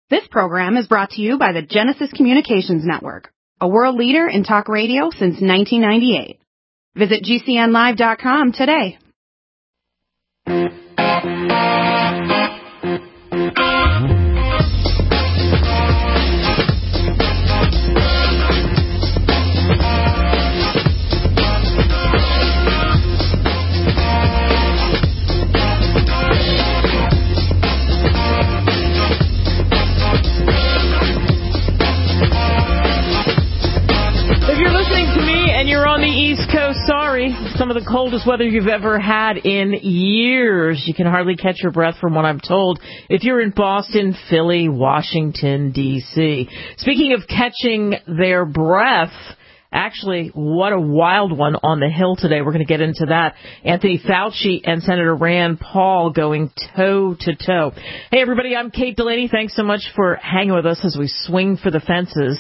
This program is brought to you by the Genesis Communications Network, a world leader in talk radio since 1998. Visit GCNlive.com today. Sorry, some of the coldest weather you've ever had in years. You can hardly catch your breath from what I'm told if you're in Boston, Philly, Washington, D.C. Speaking of catching their breath, actually, what a wild one on the Hill today. We're going to get into that. Anthony Fauci and Senator Rand Paul going toe-to-toe. Hey, everybody, I'm Kate Delaney. Thanks so much for hanging with us as we swing for the fences,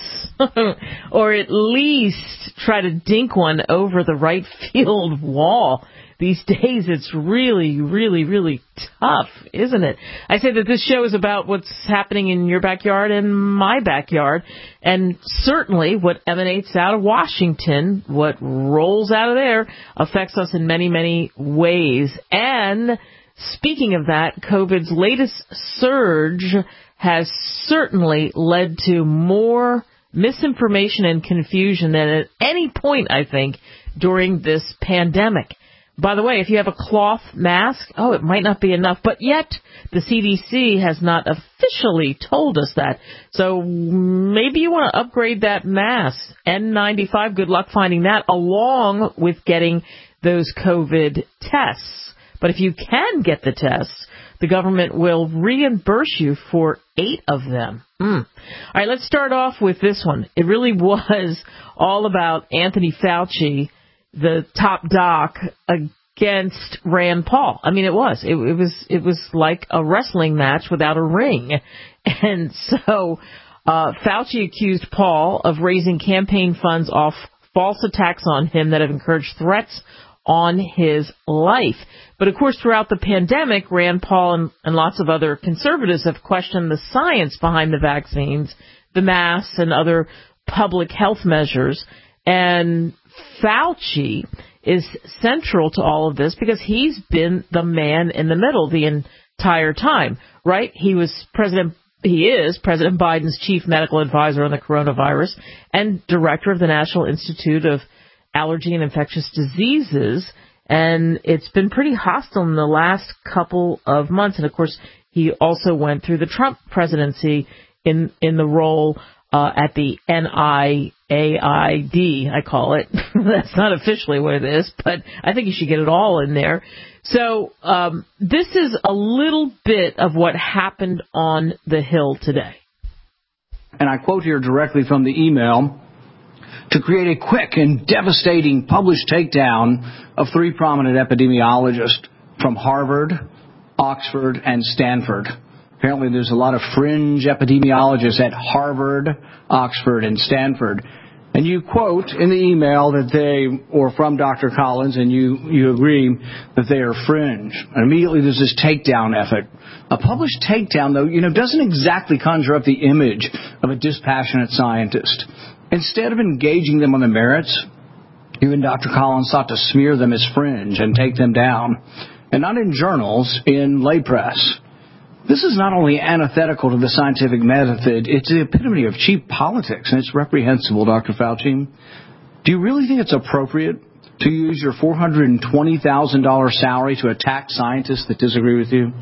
or at least try to dink one over the right field wall. These days, it's really, really, really tough, isn't it? I say that this show is about what's happening in your backyard and my backyard, and certainly what emanates out of Washington, what rolls out of there, affects us in many, many ways. And speaking of that, COVID's latest surge has certainly led to more misinformation and confusion than at any point, I think, during this pandemic. By the way, if you have a cloth mask, it might not be enough, but yet the CDC has not officially told us that. So maybe you want to upgrade that mask. N95, good luck finding that, along with getting those COVID tests. But if you can get the tests, the government will reimburse you for 8 of them. All right, let's start off with this one. It really was all about Anthony Fauci, the top doc, against Rand Paul. I mean, it was. It was like a wrestling match without a ring. And so Fauci accused Paul of raising campaign funds off false attacks on him that have encouraged threats on his life. But, of course, throughout the pandemic, Rand Paul and lots of other conservatives have questioned the science behind the vaccines, the masks, and other public health measures. And Fauci is central to all of this because he's been the man in the middle the entire time, right? He is President Biden's chief medical advisor on the coronavirus and director of the National Institute of Allergy and Infectious Diseases. And it's been pretty hostile in the last couple of months. And, of course, he also went through the Trump presidency in the role at the NIAID, I call it. That's not officially what it is, but I think you should get it all in there. So this is a little bit of what happened on the Hill today. And I quote here directly from the email: to create a quick and devastating published takedown of 3 prominent epidemiologists from Harvard, Oxford, and Stanford. Apparently there's a lot of fringe epidemiologists at Harvard, Oxford, and Stanford. And you quote in the email that or from Dr. Collins, and you agree that they are fringe. And immediately there's this takedown effort. A published takedown, though, doesn't exactly conjure up the image of a dispassionate scientist. Instead of engaging them on the merits, you and Dr. Collins sought to smear them as fringe and take them down. And not in journals, in lay press. This is not only antithetical to the scientific method, it's the epitome of cheap politics, and it's reprehensible, Dr. Fauci. Do you really think it's appropriate to use your $420,000 salary to attack scientists that disagree with you?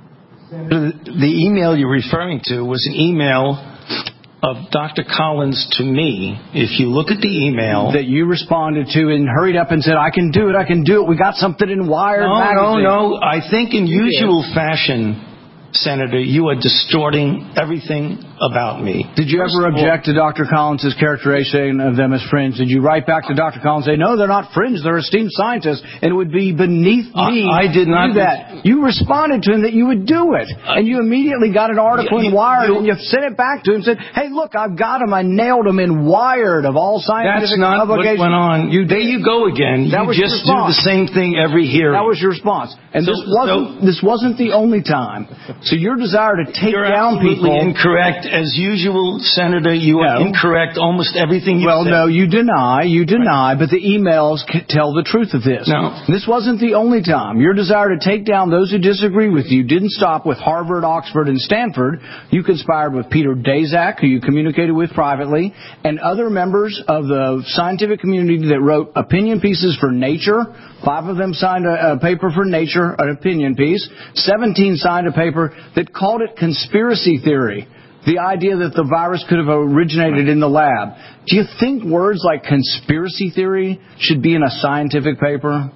The email you're referring to was an email of Dr. Collins to me. If you look at the email that you responded to and hurried up and said, I can do it. We got something in Wired magazine. No. I think in usual fashion, Senator, you are distorting everything about me. Did you ever object to Dr. Collins' characterization of them as fringe? Did you write back to Dr. Collins and say, no, they're not fringe, they're esteemed scientists, and it would be beneath me I did not do that? You responded to him that you would do it, and you immediately got an article in Wired, and you sent it back to him and said, hey, look, I've got him, I nailed him in Wired of all scientific publications. That's not what went on. There you go again. You just do the same thing every hearing. That was your response. And this wasn't the only time So your desire to take You're down people... absolutely incorrect. As usual, Senator, you are incorrect almost everything you said. Well, no, you deny, but the emails tell the truth of this. No. This wasn't the only time. Your desire to take down those who disagree with you didn't stop with Harvard, Oxford, and Stanford. You conspired with Peter Daszak, who you communicated with privately, and other members of the scientific community that wrote opinion pieces for Nature. 5 of them signed a paper for Nature, an opinion piece. 17 signed a paper that called it conspiracy theory, the idea that the virus could have originated in the lab. Do you think words like conspiracy theory should be in a scientific paper?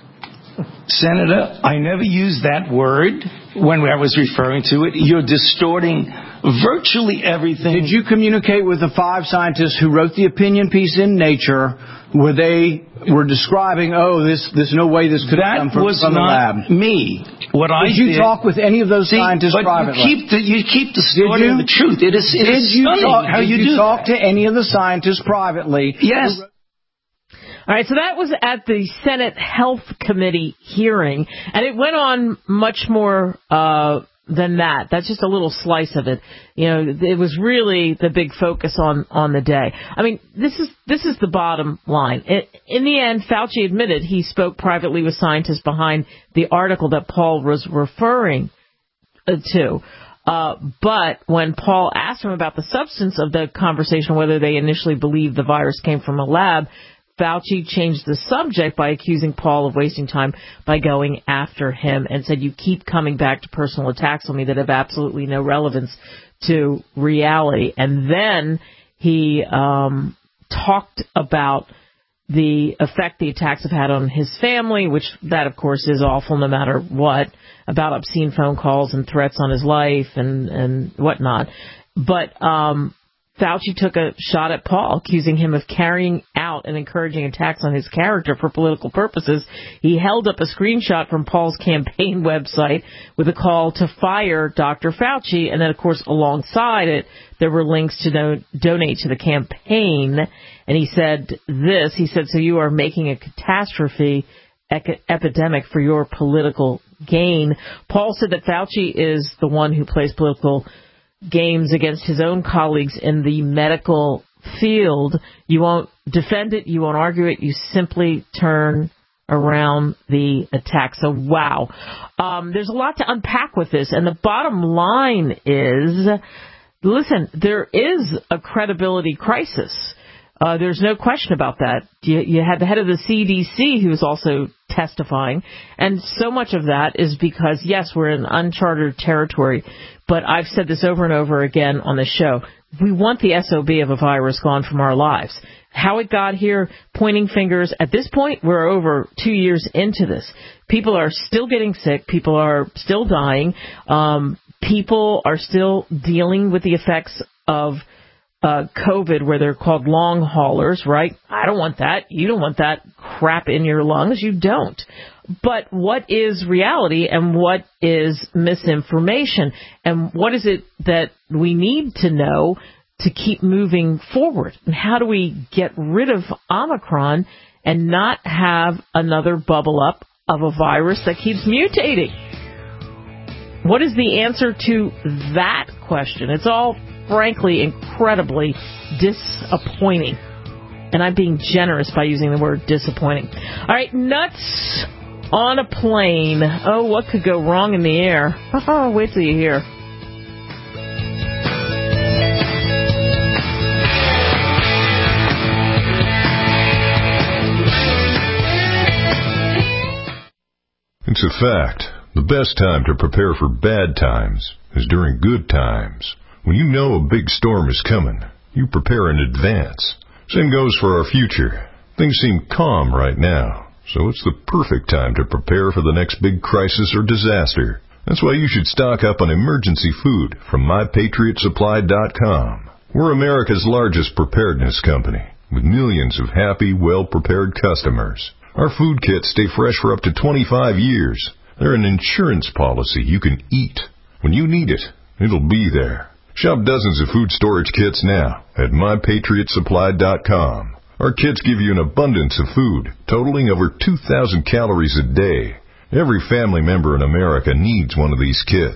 Senator, I never used that word when I was referring to it. You're distorting virtually everything. Did you communicate with the 5 scientists who wrote the opinion piece in Nature where they were describing, there's no way this could have come from the lab? That was not me. Did you talk with any of those scientists privately? You keep distorting the truth. It is stunning how you do talk to any of the scientists privately? Yes. All right, so that was at the Senate Health Committee hearing, and it went on much more than that. That's just a little slice of it. It was really the big focus on the day. I mean, this is the bottom line. In the end, Fauci admitted he spoke privately with scientists behind the article that Paul was referring to. But when Paul asked him about the substance of the conversation, whether they initially believed the virus came from a lab, Fauci changed the subject by accusing Paul of wasting time by going after him and said, you keep coming back to personal attacks on me that have absolutely no relevance to reality. And then he talked about the effect the attacks have had on his family, which that, of course, is awful no matter what, about obscene phone calls and threats on his life and whatnot. But Fauci took a shot at Paul, accusing him of carrying out and encouraging attacks on his character for political purposes. He held up a screenshot from Paul's campaign website with a call to fire Dr. Fauci, and then, of course, alongside it, there were links to donate to the campaign. And he said this, so you are making a catastrophe epidemic for your political gain. Paul said that Fauci is the one who plays political games against his own colleagues in the medical field. You won't defend it, you won't argue it, you simply turn around the attack. So, wow. There's a lot to unpack with this, and the bottom line is, listen, there is a credibility crisis. There's no question about that. You had the head of the CDC who was also testifying, and so much of that is because, yes, we're in uncharted territory, but I've said this over and over again on the show. We want the SOB of a virus gone from our lives. How it got here, pointing fingers. At this point, we're over 2 years into this. People are still getting sick. People are still dying. People are still dealing with the effects of COVID, where they're called long haulers, right? I don't want that. You don't want that crap in your lungs. You don't. But what is reality and what is misinformation? And what is it that we need to know to keep moving forward? And how do we get rid of Omicron and not have another bubble up of a virus that keeps mutating? What is the answer to that question? It's all, frankly, incredibly disappointing. And I'm being generous by using the word disappointing. All right, nuts on a plane. Oh, what could go wrong in the air? Wait till you hear. It's a fact. The best time to prepare for bad times is during good times. When you know a big storm is coming, you prepare in advance. Same goes for our future. Things seem calm right now, so it's the perfect time to prepare for the next big crisis or disaster. That's why you should stock up on emergency food from MyPatriotSupply.com. We're America's largest preparedness company, with millions of happy, well-prepared customers. Our food kits stay fresh for up to 25 years. They're an insurance policy you can eat. When you need it, it'll be there. Shop dozens of food storage kits now at MyPatriotSupply.com. Our kits give you an abundance of food, totaling over 2,000 calories a day. Every family member in America needs one of these kits.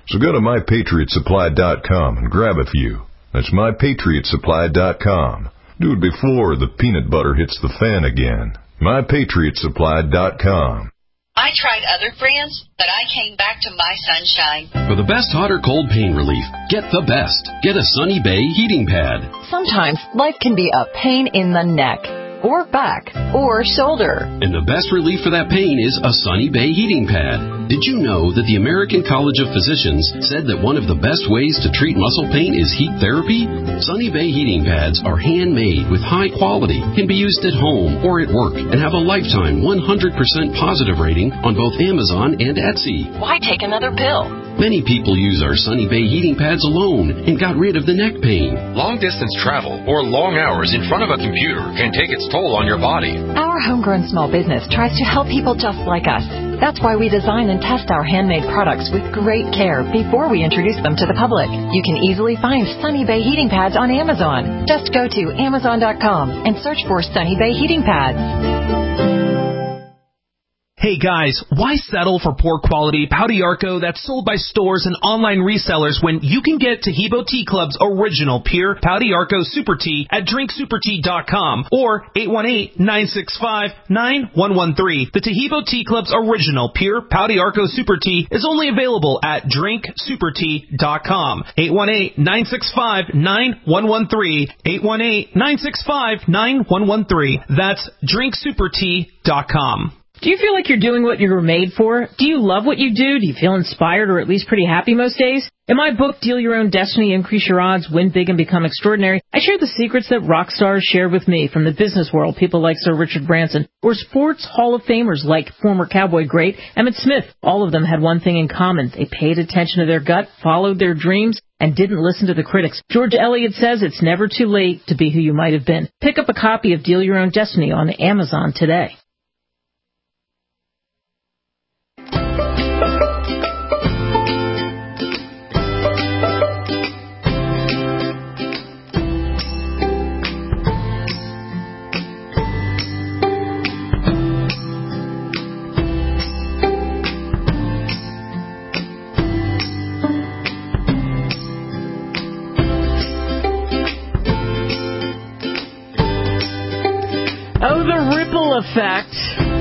So go to MyPatriotSupply.com and grab a few. That's MyPatriotSupply.com. Do it before the peanut butter hits the fan again. MyPatriotSupply.com. I tried other brands, but I came back to My Sunshine. For the best hot or cold pain relief, get the best. Get a Sunny Bay heating pad. Sometimes life can be a pain in the neck, or back, or shoulder. And the best relief for that pain is a Sunny Bay heating pad. Did you know that the American College of Physicians said that one of the best ways to treat muscle pain is heat therapy? Sunny Bay heating pads are handmade with high quality, can be used at home or at work, and have a lifetime 100% positive rating on both Amazon and Etsy. Why take another pill? Many people use our Sunny Bay heating pads alone and got rid of the neck pain. Long-distance travel or long hours in front of a computer can take its toll on your body. Our homegrown small business tries to help people just like us. That's why we design and test our handmade products with great care before we introduce them to the public. You can easily find Sunny Bay heating pads on Amazon. Just go to Amazon.com and search for Sunny Bay heating pads. Hey guys, why settle for poor quality Pau d'Arco that's sold by stores and online resellers when you can get Taheebo Tea Club's original pure Pau d'Arco Super Tea at drinksupertea.com or 818-965-9113. The Taheebo Tea Club's original pure Pau d'Arco Super Tea is only available at drinksupertea.com. 818-965-9113. 818-965-9113. That's drinksupertea.com. Do you feel like you're doing what you were made for? Do you love what you do? Do you feel inspired or at least pretty happy most days? In my book, Deal Your Own Destiny, Increase Your Odds, Win Big and Become Extraordinary, I share the secrets that rock stars shared with me from the business world, people like Sir Richard Branson, or sports Hall of Famers like former Cowboy great Emmitt Smith. All of them had one thing in common. They paid attention to their gut, followed their dreams, and didn't listen to the critics. George Eliot says it's never too late to be who you might have been. Pick up a copy of Deal Your Own Destiny on Amazon today. Oh, the ripple effect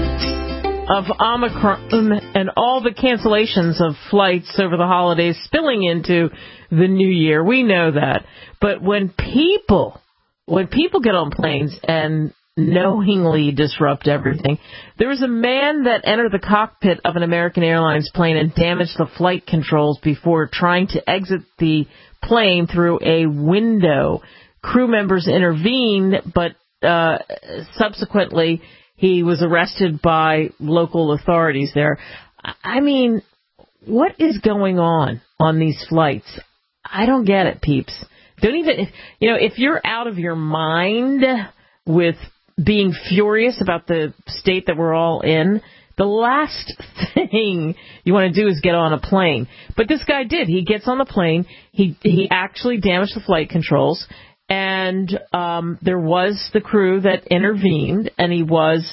of Omicron and all the cancellations of flights over the holidays spilling into the new year. We know that. But when people get on planes and knowingly disrupt everything, there was a man that entered the cockpit of an American Airlines plane and damaged the flight controls before trying to exit the plane through a window. Crew members intervened, but subsequently, he was arrested by local authorities there. I mean, what is going on these flights? I don't get it, peeps. Don't even, if you're out of your mind with being furious about the state that we're all in, the last thing you want to do is get on a plane. But this guy did. He gets on the plane. He actually damaged the flight controls. And there was the crew that intervened, and he was,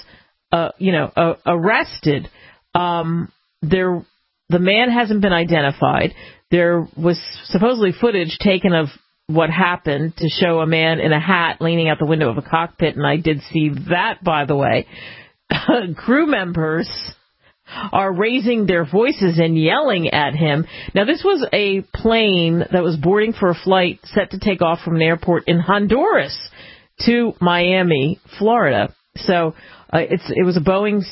arrested. The man hasn't been identified. There was supposedly footage taken of what happened to show a man in a hat leaning out the window of a cockpit, and I did see that, by the way. Crew members are raising their voices and yelling at him. Now, this was a plane that was boarding for a flight set to take off from an airport in Honduras to Miami, Florida. So it was a Boeing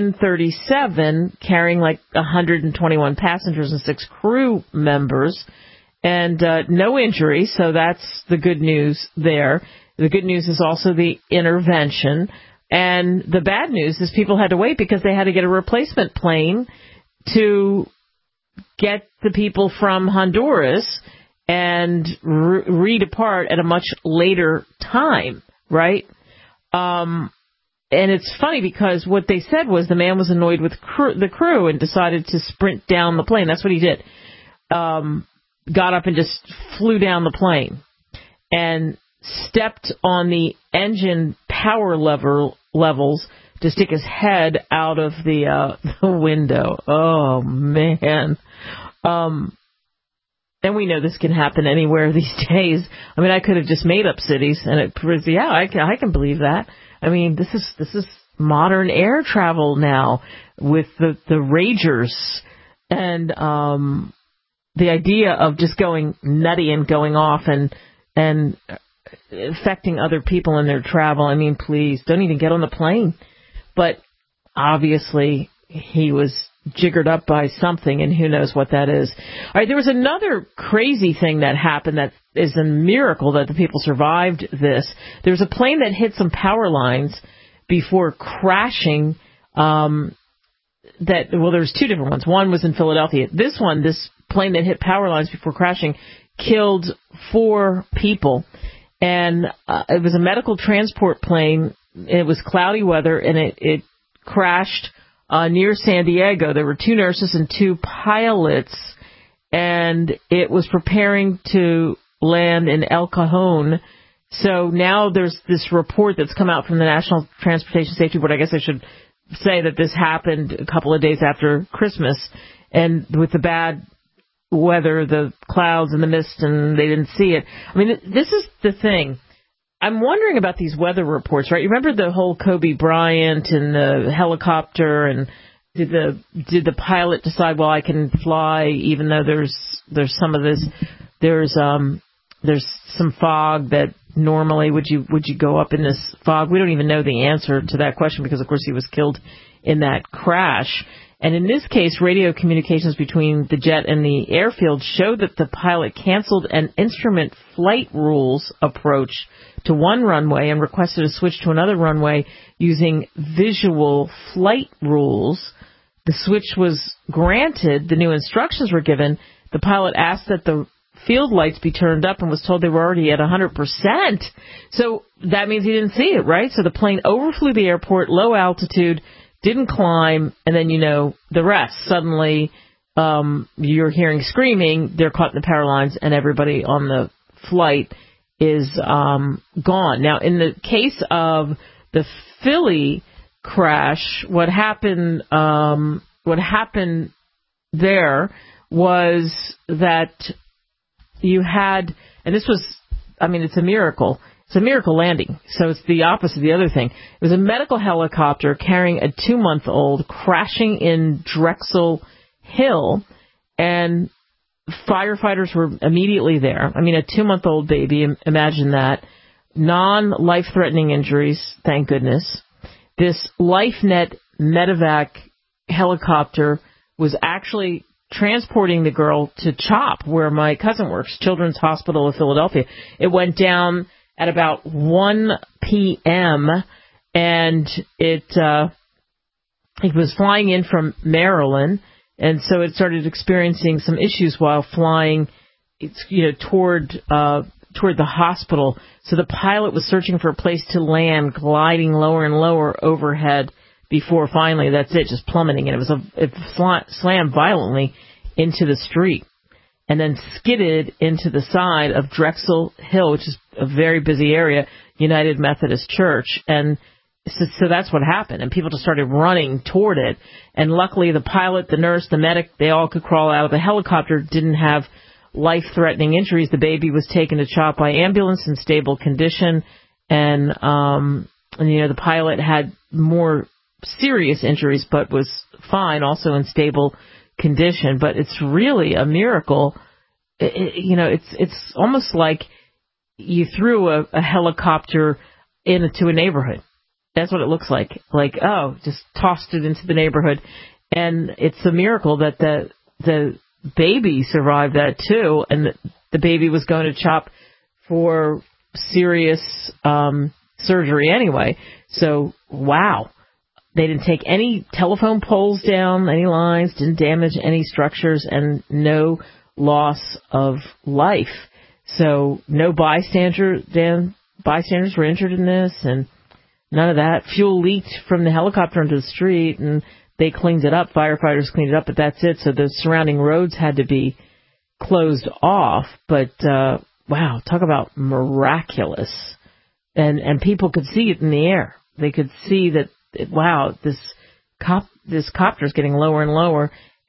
737 carrying like 121 passengers and 6 crew members, and no injury. So that's the good news there. The good news is also the intervention. And the bad news is people had to wait because they had to get a replacement plane to get the people from Honduras and redepart at a much later time, right? And it's funny because what they said was the man was annoyed with the crew and decided to sprint down the plane. That's what he did. Got up and just flew down the plane and stepped on the engine power levels to stick his head out of the window. Oh, man. And we know this can happen anywhere these days. I mean, I could have just made up cities, and it proves, yeah, I can believe that. I mean, this is modern air travel now with the Ragers and the idea of just going nutty and going off and affecting other people in their travel. I mean, please, don't even get on the plane. But obviously, he was jiggered up by something, and who knows what that is. All right, there was another crazy thing that happened that is a miracle that the people survived this. There was a plane that hit some power lines before crashing. There's two different ones. One was in Philadelphia. This plane that hit power lines before crashing killed 4 people. And it was a medical transport plane. It was cloudy weather, and it crashed near San Diego. There were 2 nurses and 2 pilots, and it was preparing to land in El Cajon. So now there's this report that's come out from the National Transportation Safety Board. I guess I should say that this happened a couple of days after Christmas, and with the bad weather, the clouds and the mist, and they didn't see it. I mean, this is the thing. I'm wondering about these weather reports, right? You remember the whole Kobe Bryant and the helicopter, and did the pilot decide, well, I can fly even though there's some of this, there's some fog that normally would you go up in this fog? We don't even know the answer to that question because, of course, he was killed in that crash. And in this case, radio communications between the jet and the airfield showed that the pilot canceled an instrument flight rules approach to one runway and requested a switch to another runway using visual flight rules. The switch was granted. The new instructions were given. The pilot asked that the field lights be turned up and was told they were already at 100%. So that means he didn't see it, right? So the plane overflew the airport, low altitude, didn't climb, and then you know the rest. Suddenly, you're hearing screaming, they're caught in the power lines, and everybody on the flight is gone. Now, in the case of the Philly crash, what happened there was that you had, and this was, I mean, it's a miracle. It's a miracle landing. So it's the opposite of the other thing. It was a medical helicopter carrying a 2-month-old crashing in Drexel Hill, and firefighters were immediately there. I mean, a 2-month-old baby, imagine that. Non-life-threatening injuries, thank goodness. This LifeNet medevac helicopter was actually transporting the girl to CHOP, where my cousin works, Children's Hospital of Philadelphia. It went down at about 1 p.m., and it was flying in from Maryland, and so it started experiencing some issues while flying, toward the hospital. So the pilot was searching for a place to land, gliding lower and lower overhead before finally, that's it, just plummeting. And it slammed violently into the street and then skidded into the side of Drexel Hill, which is a very busy area, United Methodist Church. And so that's what happened. And people just started running toward it. And luckily, the pilot, the nurse, the medic, they all could crawl out of the helicopter, didn't have life-threatening injuries. The baby was taken to CHOP by ambulance in stable condition. And the pilot had more serious injuries, but was fine, also in stable condition. But it's really a miracle. It's almost like you threw a helicopter into a neighborhood. That's what it looks like. Like, just tossed it into the neighborhood. And it's a miracle that the baby survived that too. And the baby was going to CHOP for serious surgery anyway. So, wow. They didn't take any telephone poles down, any lines, didn't damage any structures, and no loss of life. So no bystanders were injured in this, and none of that. Fuel leaked from the helicopter into the street, and they cleaned it up. Firefighters cleaned it up, but that's it. So the surrounding roads had to be closed off. But, wow, talk about miraculous. And people could see it in the air. They could see that, wow, this copter is getting lower and lower,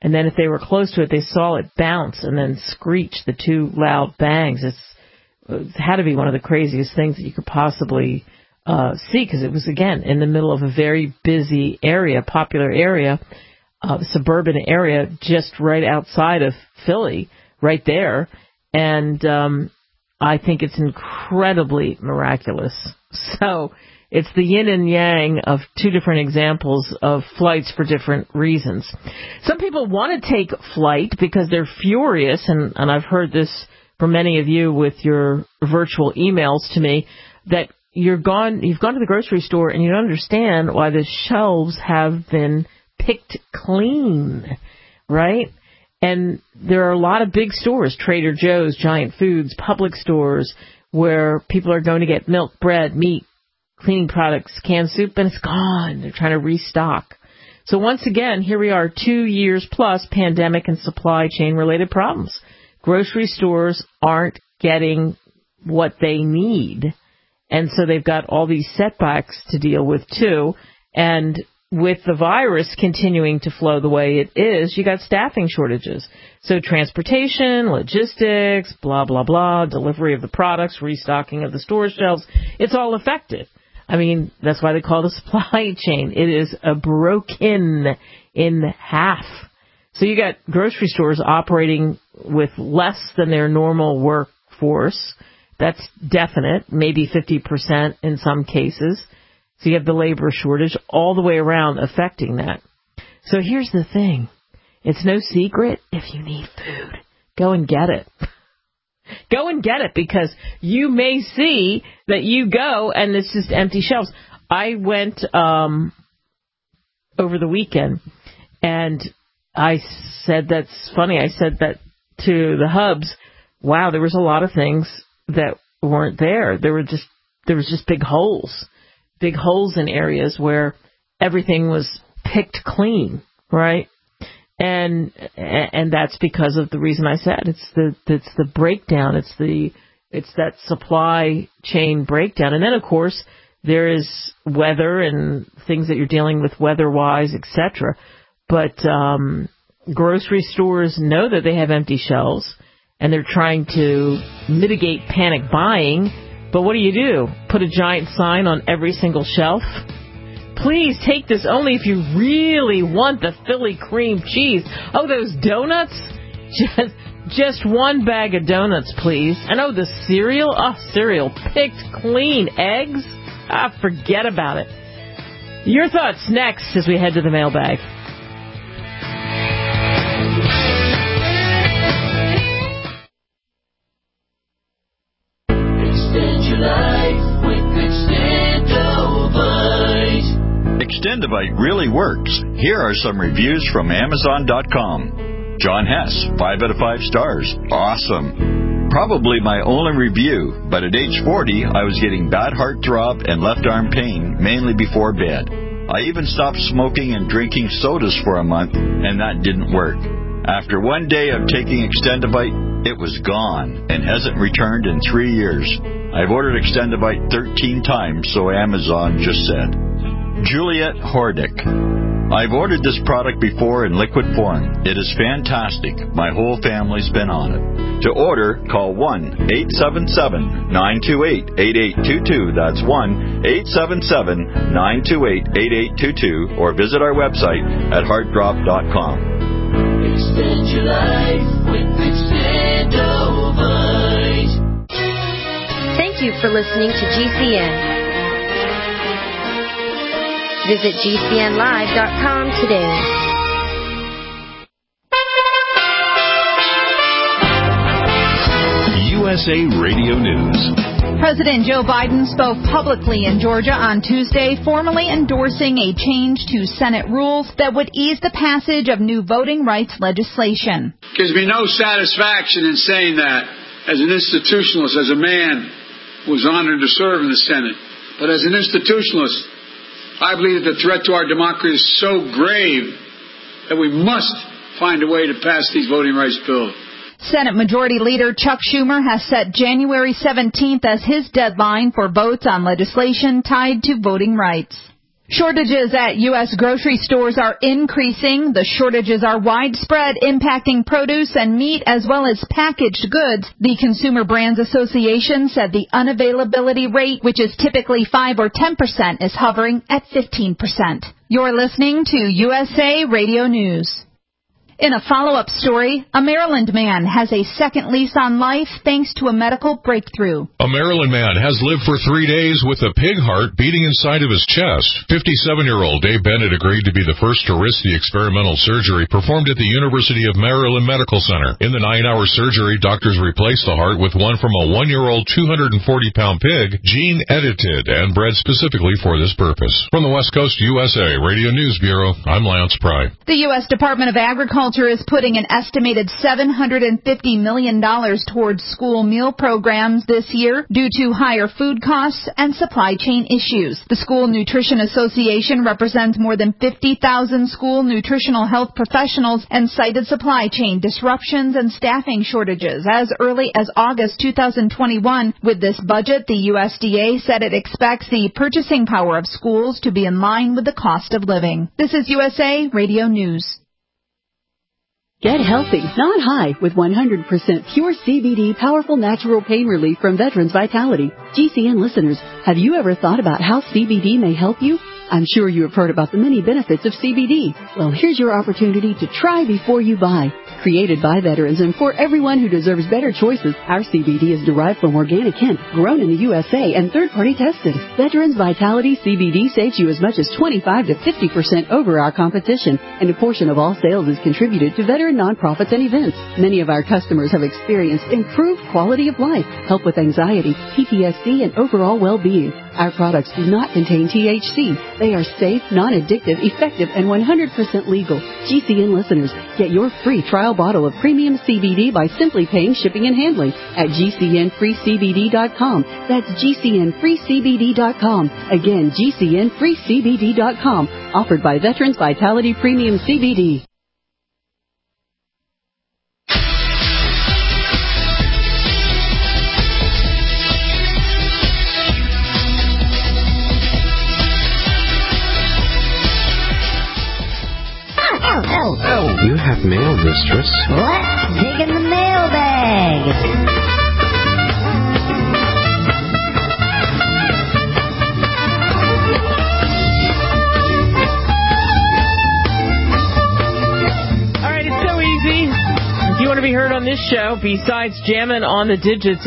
And then if they were close to it, they saw it bounce and then screech, the two loud bangs. It had to be one of the craziest things that you could possibly see, because it was, again, in the middle of a very busy area, popular area, suburban area, just right outside of Philly, right there. And I think it's incredibly miraculous. So it's the yin and yang of two different examples of flights for different reasons. Some people want to take flight because they're furious, and I've heard this from many of you with your virtual emails to me, that you've gone to the grocery store and you don't understand why the shelves have been picked clean, right? And there are a lot of big stores, Trader Joe's, Giant Foods, Publix stores, where people are going to get milk, bread, meat, cleaning products, canned soup, and it's gone. They're trying to restock. So once again, here we are, 2 years plus pandemic and supply chain related problems. Grocery stores aren't getting what they need. And so they've got all these setbacks to deal with too. And with the virus continuing to flow the way it is, you got staffing shortages. So transportation, logistics, blah, blah, blah, delivery of the products, restocking of the store shelves, it's all affected. I mean, that's why they call it a supply chain. It is broken in half. So you got grocery stores operating with less than their normal workforce. That's definite, maybe 50% in some cases. So you have the labor shortage all the way around affecting that. So here's the thing. It's no secret, if you need food, go and get it. Go and get it, because you may see that you go and it's just empty shelves. I went over the weekend, and I said, that's funny, I said that to the hubs, wow, there was a lot of things that weren't there. There was just big holes in areas where everything was picked clean, right? And that's because of the reason I said it's the breakdown. It's that supply chain breakdown. And then of course there is weather and things that you're dealing with weather-wise, etc. But grocery stores know that they have empty shelves, and they're trying to mitigate panic buying. But what do? Put a giant sign on every single shelf? Please take this only if you really want the Philly cream cheese. Oh, those donuts? Just one bag of donuts, please. And oh, the cereal? Oh, cereal picked clean. Eggs? Forget about it. Your thoughts next as we head to the mailbag. Extend your life with Extendovite. Extendovite really works. Here are some reviews from Amazon.com. John Hess, 5 out of 5 stars. Awesome. Probably my only review, but at age 40, I was getting bad heart throb and left arm pain, mainly before bed. I even stopped smoking and drinking sodas for a month, and that didn't work. After one day of taking Extendovite, it was gone and hasn't returned in 3 years. I've ordered Extendovite 13 times, so Amazon just said. Juliet Hordick. I've ordered this product before in liquid form. It is fantastic. My whole family's been on it. To order, call 1-877-928-8822. That's 1-877-928-8822. Or visit our website at heartdrop.com. Extend your life with Extendovite. Thank you for listening to GCN. Visit GCNlive.com today. USA Radio News. President Joe Biden spoke publicly in Georgia on Tuesday, formally endorsing a change to Senate rules that would ease the passage of new voting rights legislation. Gives me no satisfaction in saying that as an institutionalist, as a man who was honored to serve in the Senate. But as an institutionalist, I believe that the threat to our democracy is so grave that we must find a way to pass these voting rights bills. Senate Majority Leader Chuck Schumer has set January 17th as his deadline for votes on legislation tied to voting rights. Shortages at U.S. grocery stores are increasing. The shortages are widespread, impacting produce and meat as well as packaged goods. The Consumer Brands Association said the unavailability rate, which is typically 5 or 10%, is hovering at 15%. You're listening to USA Radio News. In a follow-up story, a Maryland man has a second lease on life thanks to a medical breakthrough. A Maryland man has lived for 3 days with a pig heart beating inside of his chest. 57-year-old Dave Bennett agreed to be the first to risk the experimental surgery performed at the University of Maryland Medical Center. In the 9-hour surgery, doctors replaced the heart with one from a 1-year-old 240-pound pig, gene-edited and bred specifically for this purpose. From the West Coast USA Radio News Bureau, I'm Lance Pry. The U.S. Department of Agriculture is putting an estimated $750 million towards school meal programs this year due to higher food costs and supply chain issues. The School Nutrition Association represents more than 50,000 school nutritional health professionals and cited supply chain disruptions and staffing shortages as early as August 2021. With this budget, the USDA said it expects the purchasing power of schools to be in line with the cost of living. This is USA Radio News. Get healthy, not high, with 100% pure CBD powerful natural pain relief from Veterans Vitality. GCN listeners, have you ever thought about how CBD may help you? I'm sure you have heard about the many benefits of CBD. Well, here's your opportunity to try before you buy. Created by veterans and for everyone who deserves better choices, our CBD is derived from organic hemp, grown in the USA, and third-party tested. Veterans Vitality CBD saves you as much as 25 to 50% over our competition, and a portion of all sales is contributed to veteran nonprofits and events. Many of our customers have experienced improved quality of life, help with anxiety, PTSD, and overall well-being. Our products do not contain THC. They are safe, non-addictive, effective, and 100% legal. GCN listeners, get your free trial bottle of premium CBD by simply paying shipping and handling at GCNFreeCBD.com. That's GCNFreeCBD.com. Again, GCNFreeCBD.com. Offered by Veterans Vitality Premium CBD. Oh, you have mail, mistress. Let's dig in the mailbag. All right, it's so easy. If you want to be heard on this show, besides jamming on the digits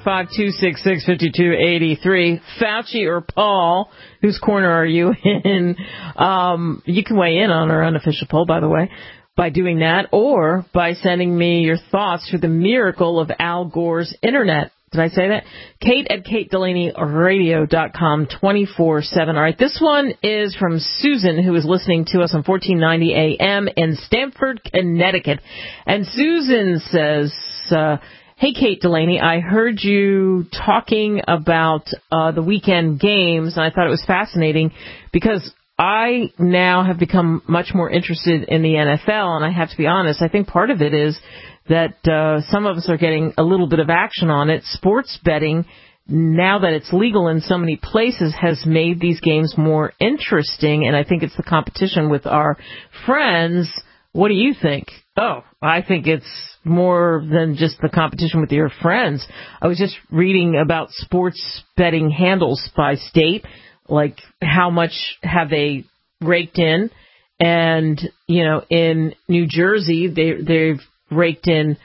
855-266-5283, Fauci or Paul, whose corner are you in? You can weigh in on our unofficial poll, by the way, by doing that, or by sending me your thoughts through the miracle of Al Gore's internet. Did I say that? Kate at KateDelaneyRadio.com 24/7. All right, this one is from Susan, who is listening to us on 1490 AM in Stamford, Connecticut. And Susan says, hey, Kate Delaney, I heard you talking about the weekend games, and I thought it was fascinating because I now have become much more interested in the NFL, and I have to be honest, I think part of it is that some of us are getting a little bit of action on it. Sports betting, now that it's legal in so many places, has made these games more interesting, and I think it's the competition with our friends. What do you think? Oh, I think it's more than just the competition with your friends. I was just reading about sports betting handles by state, like how much have they raked in, and, you know, in New Jersey, they've raked in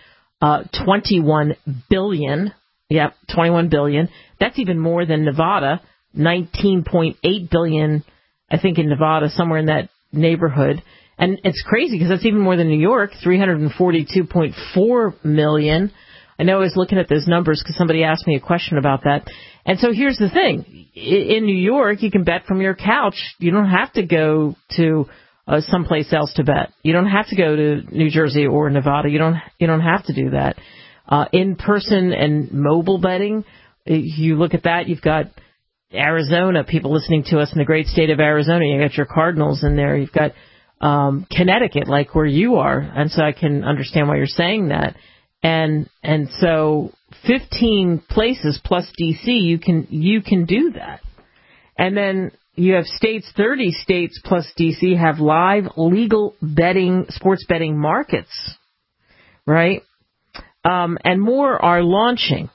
21 billion. Yep, 21 billion. That's even more than Nevada, 19.8 billion, I think, in Nevada, somewhere in that neighborhood. And it's crazy because that's even more than New York, 342.4 million. I know I was looking at those numbers because somebody asked me a question about that. And so here's the thing. In New York, you can bet from your couch. You don't have to go to someplace else to bet. You don't have to go to New Jersey or Nevada. You don't have to do that. In-person and mobile betting, you look at that, you've got Arizona, people listening to us in the great state of Arizona. You got your Cardinals in there. You've got Connecticut, like where you are. And so I can understand why you're saying that. And so 15 places plus DC, you can do that. And then, you have states, 30 states plus D.C. have live legal betting, sports betting markets, right? And more are launching.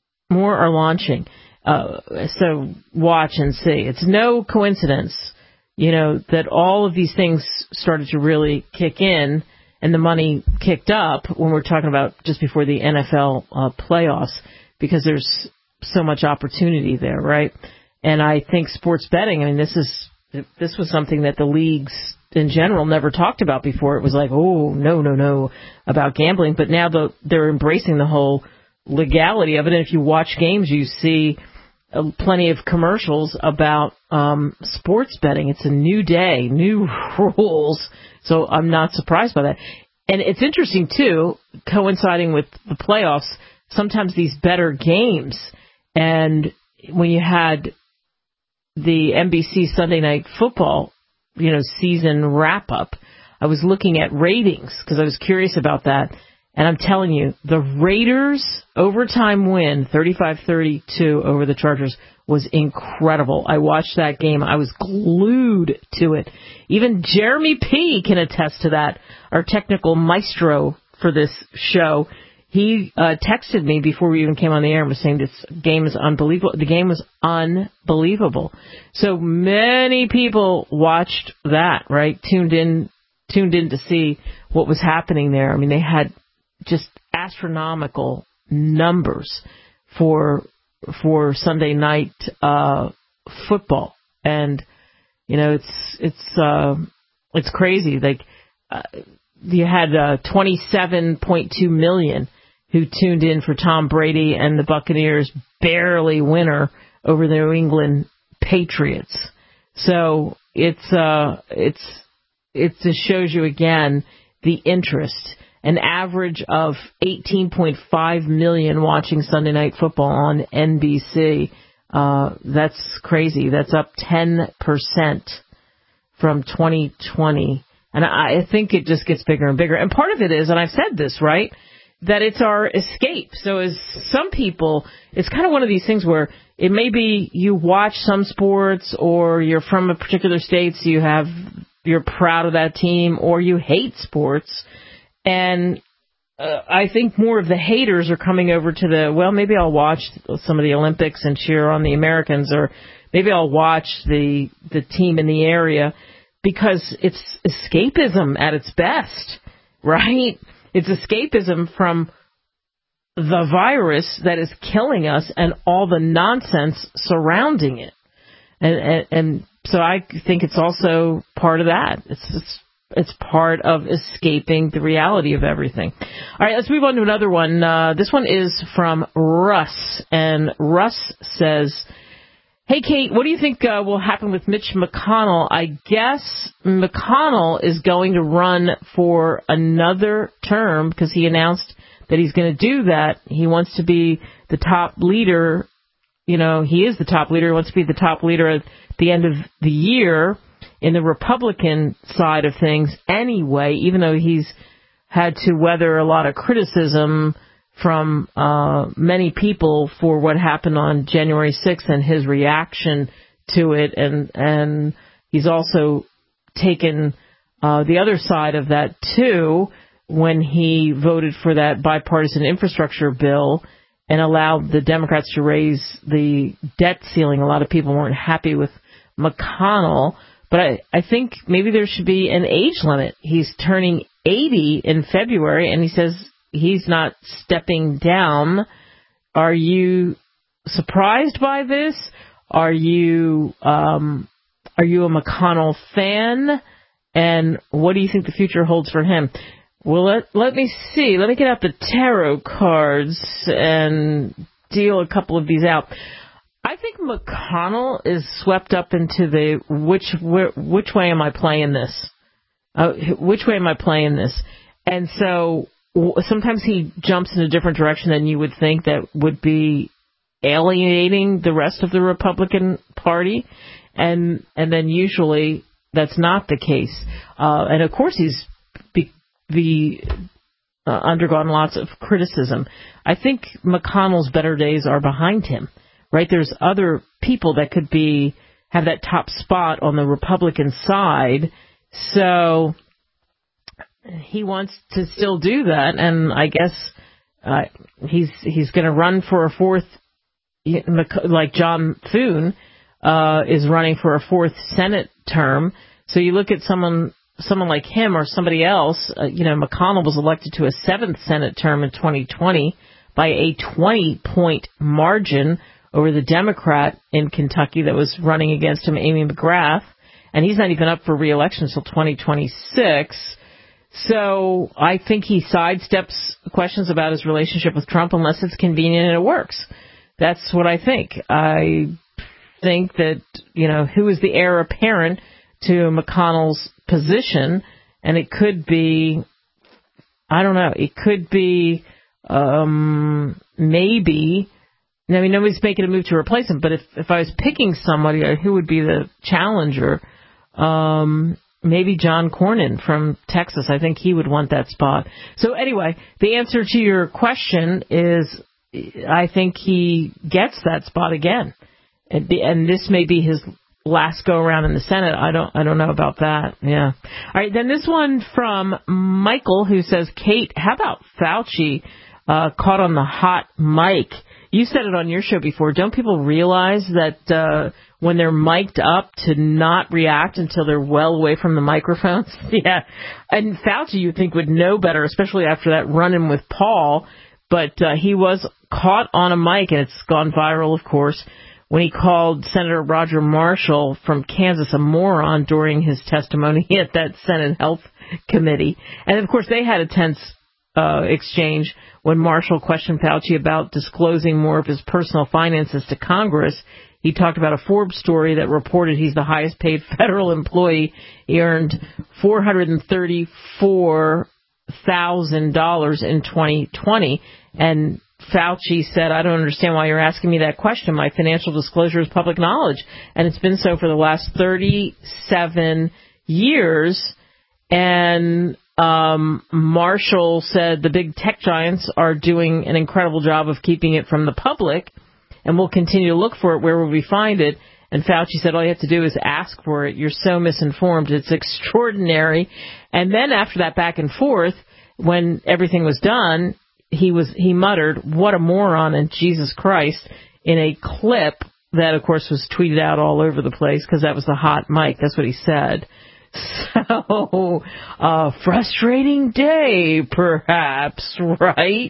So watch and see. It's no coincidence, that all of these things started to really kick in and the money kicked up when we're talking about just before the NFL playoffs, because there's so much opportunity there, right? And I think sports betting, this was something that the leagues in general never talked about before. It was like, oh, no, about gambling. But now they're embracing the whole legality of it. And if you watch games, you see plenty of commercials about sports betting. It's a new day, new rules. So I'm not surprised by that. And it's interesting, too, coinciding with the playoffs, sometimes these better games. And when you had the NBC Sunday Night Football, season wrap-up, I was looking at ratings because I was curious about that. And I'm telling you, the Raiders' overtime win, 35-32 over the Chargers, was incredible. I watched that game. I was glued to it. Even Jeremy P. can attest to that, our technical maestro for this show. He texted me before we even came on the air and was saying this game is unbelievable. The game was unbelievable. So many people watched that, right? Tuned in to see what was happening there. They had just astronomical numbers for Sunday night football, and it's crazy. Like you had 27.2 million who tuned in for Tom Brady and the Buccaneers' barely winner over the New England Patriots. So it just shows you again the interest. An average of 18.5 million watching Sunday Night Football on NBC. That's crazy. That's up 10% from 2020. And I think it just gets bigger and bigger. And part of it is, and I've said this, right, that it's our escape. So as some people, it's kind of one of these things where it may be you watch some sports, or you're from a particular state, so you're proud of that team, or you hate sports. And I think more of the haters are coming over to maybe I'll watch some of the Olympics and cheer on the Americans, or maybe I'll watch the team in the area, because it's escapism at its best, right? It's escapism from the virus that is killing us and all the nonsense surrounding it. And so I think it's also part of that. It's part of escaping the reality of everything. All right, let's move on to another one. This one is from Russ. And Russ says, hey, Kate, what do you think will happen with Mitch McConnell? I guess McConnell is going to run for another term because he announced that he's going to do that. He wants to be the top leader. He is the top leader. He wants to be the top leader at the end of the year in the Republican side of things anyway, even though he's had to weather a lot of criticism from many people for what happened on January 6th and his reaction to it. And he's also taken the other side of that, too, when he voted for that bipartisan infrastructure bill and allowed the Democrats to raise the debt ceiling. A lot of people weren't happy with McConnell. But I think maybe there should be an age limit. He's turning 80 in February, and he says he's not stepping down. Are you surprised by this? Are you a McConnell fan? And what do you think the future holds for him? Well, let me see. Let me get out the tarot cards and deal a couple of these out. I think McConnell is swept up into the which way am I playing this? Which way am I playing this? And so sometimes he jumps in a different direction than you would think that would be alienating the rest of the Republican Party. And then usually that's not the case. And of course he's undergone lots of criticism. I think McConnell's better days are behind him. Right, there's other people that could be have that top spot on the Republican side. So he wants to still do that, and I guess he's going to run for a fourth, like John Thune is running for a fourth Senate term. So you look at someone like him or somebody else. McConnell was elected to a seventh Senate term in 2020 by a 20-point margin over the Democrat in Kentucky that was running against him, Amy McGrath, and he's not even up for re-election until 2026. So I think he sidesteps questions about his relationship with Trump unless it's convenient and it works. That's what I think. I think that, who is the heir apparent to McConnell's position, and it could be, I don't know, it could be maybe, nobody's making a move to replace him, but if I was picking somebody, who would be the challenger? Maybe John Cornyn from Texas. I think he would want that spot. So anyway, the answer to your question is I think he gets that spot again. And this may be his last go around in the Senate. I don't know about that. Yeah. All right. Then this one from Michael, who says, Kate, how about Fauci caught on the hot mic? You said it on your show before. Don't people realize that when they're mic'd up to not react until they're well away from the microphones? Yeah. And Fauci, you think, would know better, especially after that run-in with Paul. But he was caught on a mic, and it's gone viral, of course, when he called Senator Roger Marshall from Kansas a moron during his testimony at that Senate Health Committee. And, of course, they had a tense exchange when Marshall questioned Fauci about disclosing more of his personal finances to Congress. He talked about a Forbes story that reported he's the highest paid federal employee. He earned $434,000 in 2020. And Fauci said, I don't understand why you're asking me that question. My financial disclosure is public knowledge. And it's been so for the last 37 years. And Marshall said the big tech giants are doing an incredible job of keeping it from the public, and we'll continue to look for it. Where will we find it? And Fauci said, all you have to do is ask for it. You're so misinformed. It's extraordinary. And then after that back and forth, when everything was done, he muttered, what a moron and Jesus Christ, in a clip that, of course, was tweeted out all over the place because that was the hot mic. That's what he said. So, frustrating day, perhaps, right?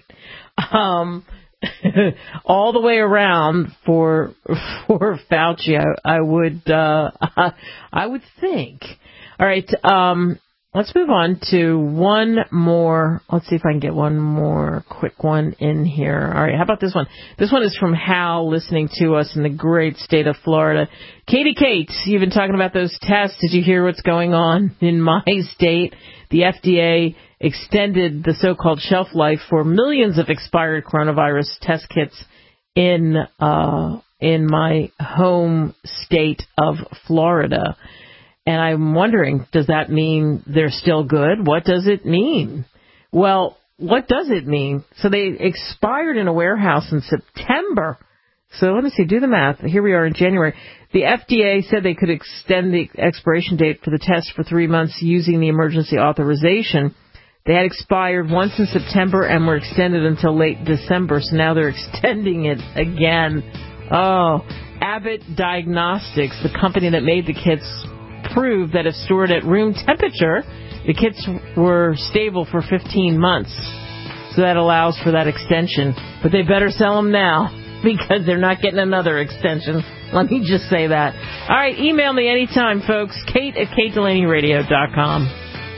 All the way around for Fauci, I would think. All right, let's move on to one more. Let's see if I can get one more quick one in here. All right, how about this one? This one is from Hal, listening to us in the great state of Florida. Katie Kate, you've been talking about those tests. Did you hear what's going on in my state? The FDA extended the so-called shelf life for millions of expired coronavirus test kits in my home state of Florida. And I'm wondering, does that mean they're still good? What does it mean? Well, what does it mean? So they expired in a warehouse in September. So let me see, do the math. Here we are in January. The FDA said they could extend the expiration date for the test for 3 months using the emergency authorization. They had expired once in September and were extended until late December, so now they're extending it again. Oh, Abbott Diagnostics, the company that made the kits, proved that if stored at room temperature, the kits were stable for 15 months. So that allows for that extension. But they better sell them now, because they're not getting another extension. Let me just say that. All right, email me anytime, folks. Kate@KateDelaneyRadio.com.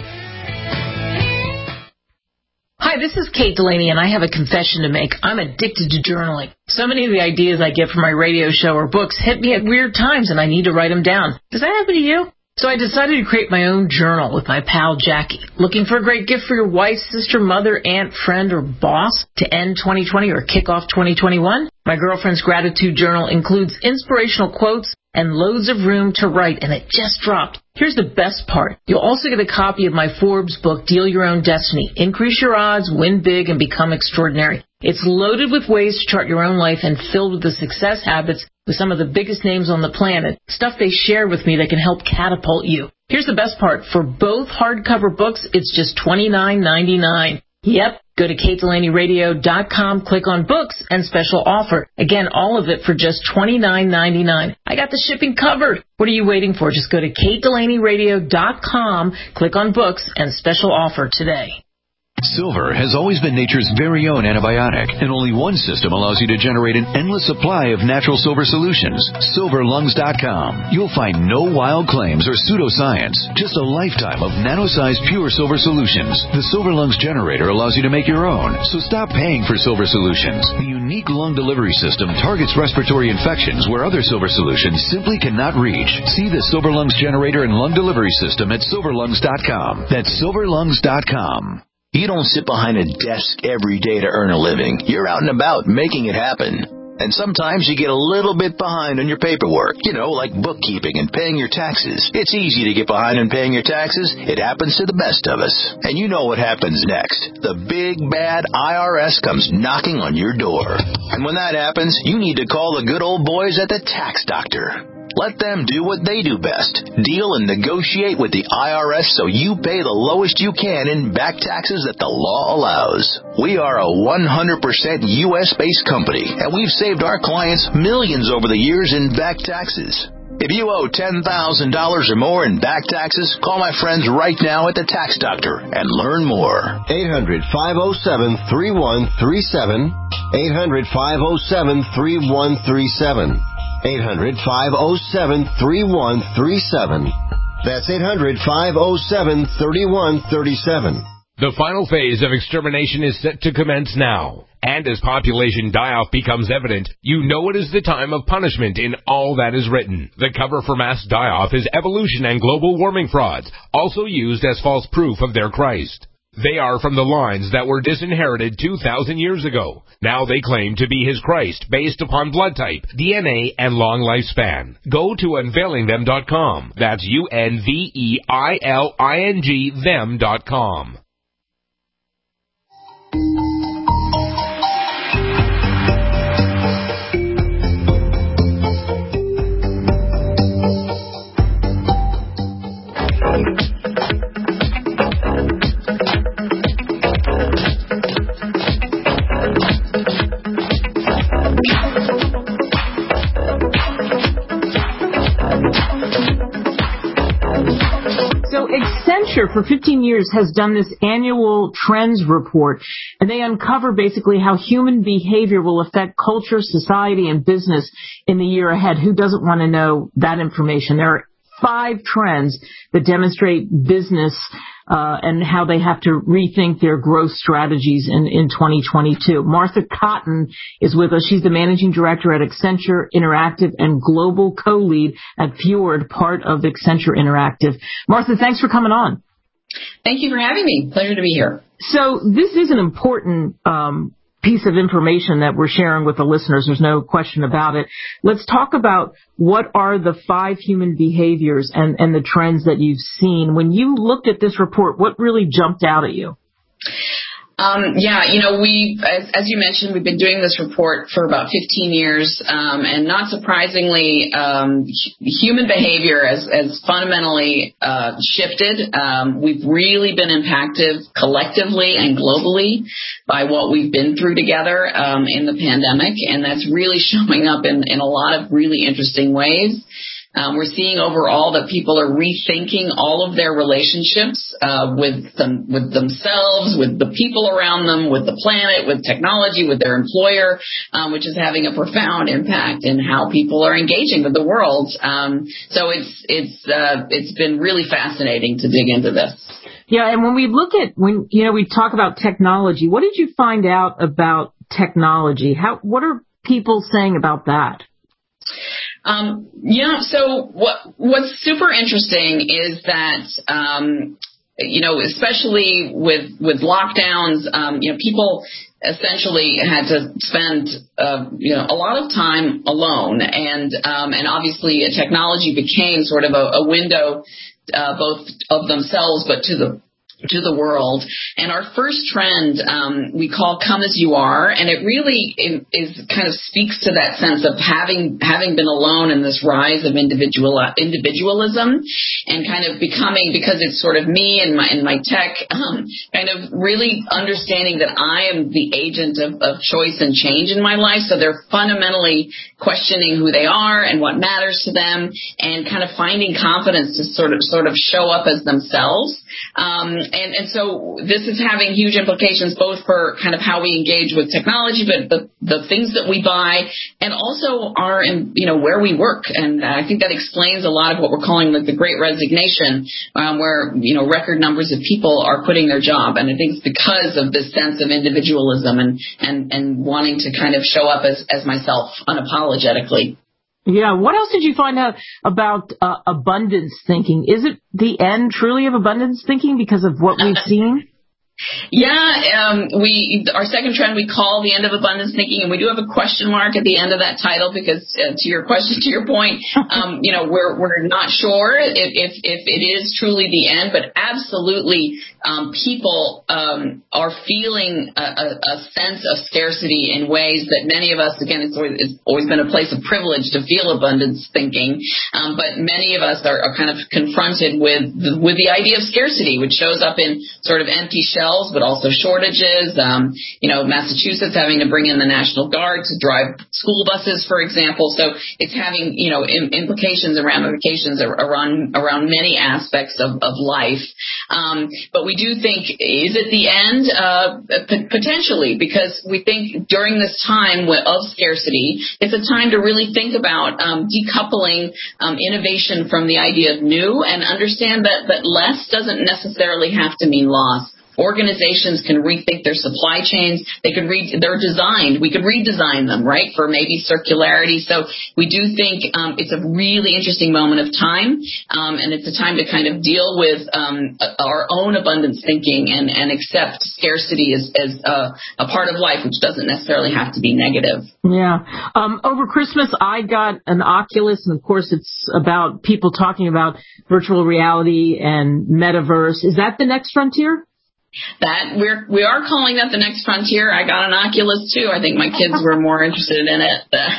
Hi, this is Kate Delaney, and I have a confession to make. I'm addicted to journaling. So many of the ideas I get from my radio show or books hit me at weird times, and I need to write them down. Does that happen to you? So I decided to create my own journal with my pal Jackie. Looking for a great gift for your wife, sister, mother, aunt, friend, or boss to end 2020 or kick off 2021? My girlfriend's gratitude journal includes inspirational quotes and loads of room to write, and it just dropped. Here's the best part. You'll also get a copy of my Forbes book, Deal Your Own Destiny. Increase your odds, win big, and become extraordinary. It's loaded with ways to chart your own life and filled with the success habits with some of the biggest names on the planet, stuff they share with me that can help catapult you. Here's the best part. For both hardcover books, it's just $29.99. Yep. Go to KateDelaneyRadio.com, click on books and special offer. Again, all of it for just $29.99. I got the shipping covered. What are you waiting for? Just go to KateDelaneyRadio.com, click on books and special offer today. Silver has always been nature's very own antibiotic, and only one system allows you to generate an endless supply of natural silver solutions. SilverLungs.com. You'll find no wild claims or pseudoscience, just a lifetime of nano-sized pure silver solutions. The Silver Lungs generator allows you to make your own, so stop paying for silver solutions. The unique lung delivery system targets respiratory infections where other silver solutions simply cannot reach. See the Silver Lungs generator and lung delivery system at SilverLungs.com. That's SilverLungs.com. You don't sit behind a desk every day to earn a living. You're out and about making it happen. And sometimes you get a little bit behind on your paperwork, like bookkeeping and paying your taxes. It's easy to get behind on paying your taxes. It happens to the best of us. And you know what happens next. The big, bad IRS comes knocking on your door. And when that happens, you need to call the good old boys at the Tax Doctor. Let them do what they do best. Deal and negotiate with the IRS so you pay the lowest you can in back taxes that the law allows. We are a 100% U.S.-based company, and we've saved our clients millions over the years in back taxes. If you owe $10,000 or more in back taxes, call my friends right now at the Tax Doctor and learn more. 800-507-3137. 800-507-3137. 800-507-3137. That's 800-507-3137. The final phase of extermination is set to commence now. And as population die-off becomes evident, you know it is the time of punishment in all that is written. The cover for mass die-off is evolution and global warming frauds, also used as false proof of their Christ. They are from the lines that were disinherited 2,000 years ago. Now they claim to be his Christ based upon blood type, DNA, and long lifespan. Go to unveilingthem.com. That's UNVEILING them.com. Accenture for 15 years has done this annual trends report, and they uncover basically how human behavior will affect culture, society, and business in the year ahead. Who doesn't want to know that information? There are 5 trends that demonstrate business and how they have to rethink their growth strategies in 2022. Martha Cotton is with us. She's the managing director at Accenture Interactive and global co-lead at Fjord, part of Accenture Interactive. Martha, thanks for coming on. Thank you for having me. Pleasure to be here. So this is an important piece of information that we're sharing with the listeners. There's no question about it. Let's talk about what are the 5 human behaviors and the trends that you've seen. When you looked at this report, what really jumped out at you? We, as you mentioned, we've been doing this report for about 15 years, and not surprisingly, human behavior has fundamentally shifted. We've really been impacted collectively and globally by what we've been through together in the pandemic, and that's really showing up in a lot of really interesting ways. We're seeing overall that people are rethinking all of their relationships with themselves, with the people around them, with the planet, with technology, with their employer, which is having a profound impact in how people are engaging with the world. So it's been really fascinating to dig into this. Yeah, and when we look at we talk about technology, what did you find out about technology? What are people saying about that? So what's super interesting is that, especially with lockdowns, people essentially had to spend, a lot of time alone, and obviously technology became sort of a window, both of themselves, but to to the world. And our first trend we call Come As You Are, and it really is kind of speaks to that sense of having been alone in this rise of individualism and kind of becoming, because it's sort of me and my tech, kind of really understanding that I am the agent of choice and change in my life. So they're fundamentally questioning who they are and what matters to them, and kind of finding confidence to sort of show up as themselves. And so this is having huge implications both for kind of how we engage with technology, but the things that we buy, and also where we work. And I think that explains a lot of what we're calling like the Great Resignation, where record numbers of people are quitting their job. And I think it's because of this sense of individualism and wanting to kind of show up as myself unapologetically. Yeah. What else did you find out about abundance thinking? Is it the end truly of abundance thinking because of what we've seen? Yeah, our second trend we call the end of abundance thinking, and we do have a question mark at the end of that title because to your point, we're not sure if it is truly the end, but absolutely, people are feeling a sense of scarcity in ways that many of us, again, it's always been a place of privilege to feel abundance thinking, but many of us are kind of confronted with the idea of scarcity, which shows up in sort of empty shelves, but also shortages. Massachusetts having to bring in the National Guard to drive school buses, for example. So it's having, implications and ramifications around many aspects of life. But we do think, is it the end? Potentially, because we think during this time of scarcity, it's a time to really think about decoupling innovation from the idea of new, and understand that less doesn't necessarily have to mean loss. Organizations can rethink their supply chains. They're designed. We could redesign them, right, for maybe circularity. So we do think it's a really interesting moment of time, and it's a time to kind of deal with our own abundance thinking and accept scarcity as a part of life, which doesn't necessarily have to be negative. Yeah. Over Christmas, I got an Oculus, and of course, it's about people talking about virtual reality and metaverse. Is that the next frontier? That we are calling that the next frontier. I got an Oculus too. I think my kids were more interested in it,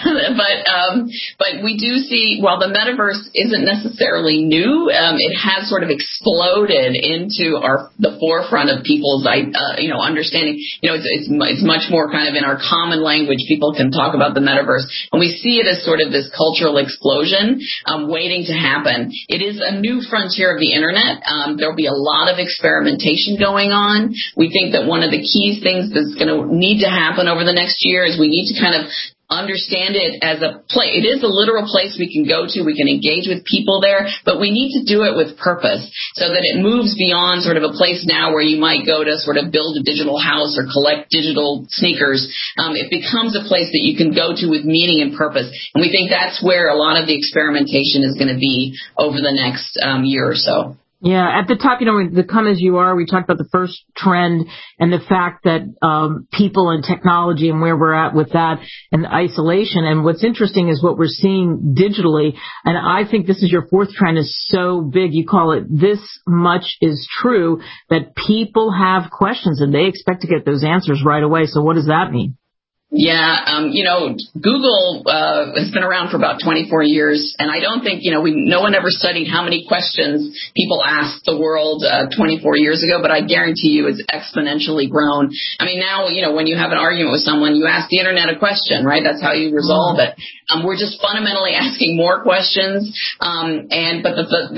but we do see, while the metaverse isn't necessarily new, it has sort of exploded into the forefront of people's understanding. It's much more kind of in our common language. People can talk about the metaverse, and we see it as sort of this cultural explosion waiting to happen. It is a new frontier of the internet. There'll be a lot of experimentation going on. We think that one of the key things that's going to need to happen over the next year is we need to kind of understand it as a place. It is a literal place we can go to. We can engage with people there, but we need to do it with purpose so that it moves beyond sort of a place now where you might go to sort of build a digital house or collect digital sneakers. It becomes a place that you can go to with meaning and purpose. And we think that's where a lot of the experimentation is going to be over the next year or so. Yeah, at the top, the Come As You Are, we talked about the first trend and the fact that people and technology and where we're at with that and isolation. And what's interesting is what we're seeing digitally. And I think this is your fourth trend is so big. You call it This Much Is True, that people have questions and they expect to get those answers right away. So what does that mean? Yeah, Google has been around for about 24 years, and I don't think, no one ever studied how many questions people asked the world 24 years ago, but I guarantee you it's exponentially grown. I mean, now, when you have an argument with someone, you ask the internet a question, right? That's how you resolve it. We're just fundamentally asking more questions, but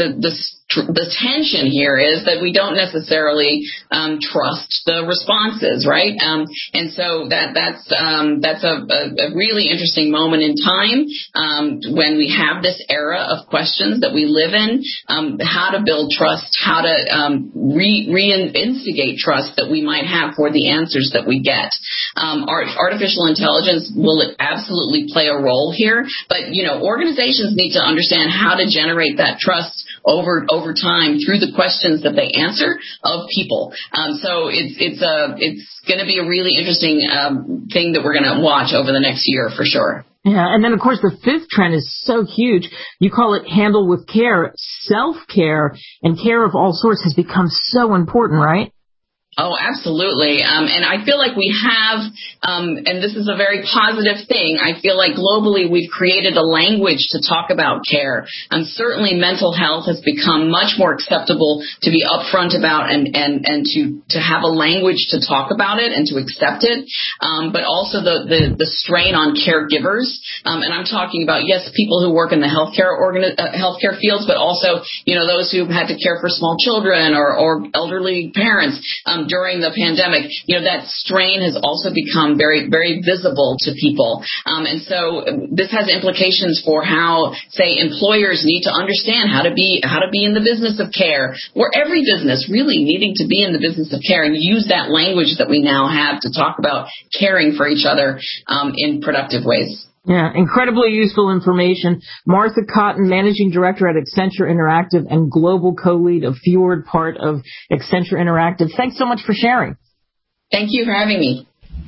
the tension here is that we don't necessarily trust the responses, right? And so that's a really interesting moment in time when we have this era of questions that we live in, how to build trust, how to reinstigate trust that we might have for the answers that we get. Artificial intelligence will absolutely play a role here, but organizations need to understand how to generate that trust over time through the questions that they answer of people. So it's going to be a really interesting thing that we're going to watch over the next year for sure. Yeah, and then, of course, the fifth trend is so huge. You call it handle with care. Self-care and care of all sorts has become so important, right? Oh, absolutely. And I feel like we have, and this is a very positive thing, I feel like globally we've created a language to talk about care. Certainly mental health has become much more acceptable to be upfront about and to have a language to talk about it and to accept it. But also the strain on caregivers. And I'm talking about, yes, people who work in the healthcare fields, but also, those who've had to care for small children or elderly parents. During the pandemic, that strain has also become very, very visible to people. And so this has implications for how, say, employers need to understand how to be in the business of care, or every business really needing to be in the business of care and use that language that we now have to talk about caring for each other in productive ways. Yeah, incredibly useful information. Martha Cotton, Managing Director at Accenture Interactive and Global Co-Lead of Fjord, part of Accenture Interactive. Thanks so much for sharing. Thank you for having me.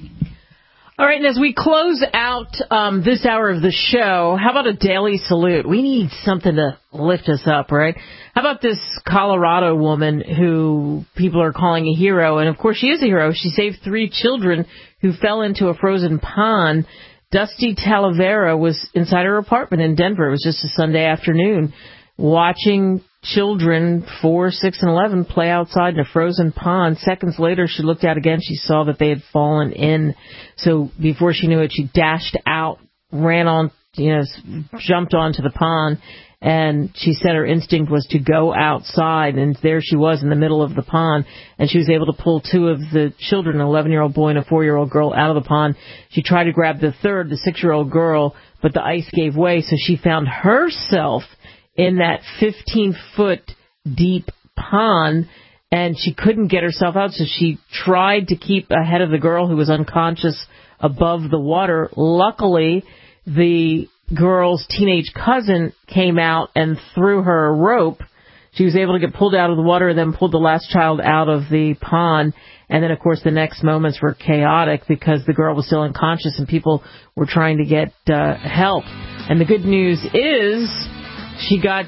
All right, and as we close out this hour of the show, how about a daily salute? We need something to lift us up, right? How about this Colorado woman who people are calling a hero? And, of course, she is a hero. She saved 3 children who fell into a frozen pond. Dusty Talavera was inside her apartment in Denver. It was just a Sunday afternoon, watching children 4, 6, and 11 play outside in a frozen pond. Seconds later, she looked out again. She saw that they had fallen in. So before she knew it, she dashed out, ran on, jumped onto the pond. And she said her instinct was to go outside, and there she was in the middle of the pond, and she was able to pull 2 of the children, an 11-year-old boy and a 4-year-old girl, out of the pond. She tried to grab the third, the 6-year-old girl, but the ice gave way, so she found herself in that 15-foot deep pond, and she couldn't get herself out, so she tried to keep ahead of the girl who was unconscious above the water. Luckily, the girl's teenage cousin came out and threw her a rope. She was able to get pulled out of the water and then pulled the last child out of the pond. And then, of course, the next moments were chaotic because the girl was still unconscious and people were trying to get help. And the good news is she got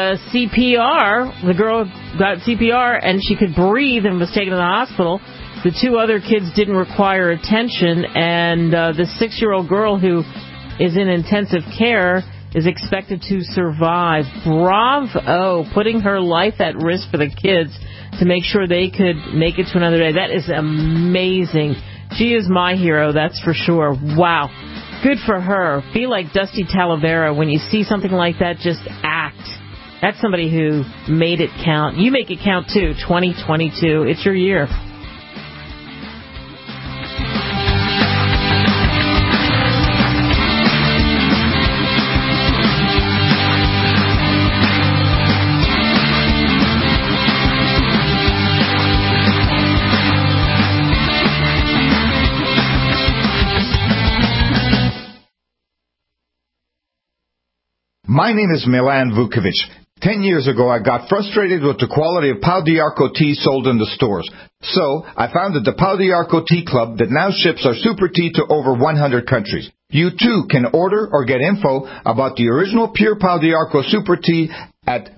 CPR. The girl got CPR and she could breathe and was taken to the hospital. The 2 other kids didn't require attention, and the 6-year-old girl who is in intensive care is expected to survive. Bravo, putting her life at risk for the kids to make sure they could make it to another day. That is amazing. She is my hero, that's for sure. Wow. Good for her. Be like Dusty Talavera. When you see something like that, just act. That's somebody who made it count. You make it count too. 2022. It's your year. My name is Milan Vukovic. 10 years ago, I got frustrated with the quality of Pau d'Arco tea sold in the stores. So, I founded the Pau d'Arco Tea Club that now ships our super tea to over 100 countries. You too can order or get info about the original pure Pau d'Arco super tea at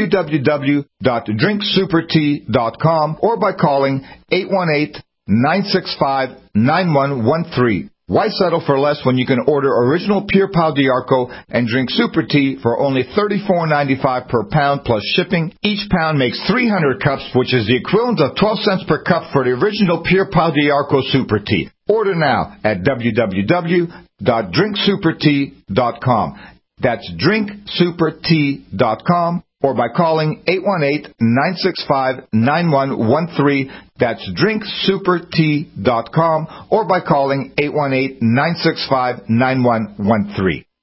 www.drinksupertea.com or by calling 818-965-9113. Why settle for less when you can order original pure Pau d'Arco and drink super tea for only $34.95 per pound plus shipping? Each pound makes 300 cups, which is the equivalent of 12 cents per cup for the original pure Pau d'Arco super tea. Order now at www.drinksupertea.com. That's drinksupertea.com. or by calling 818-965-9113. That's drinksupertea.com or by calling 818-965-9113.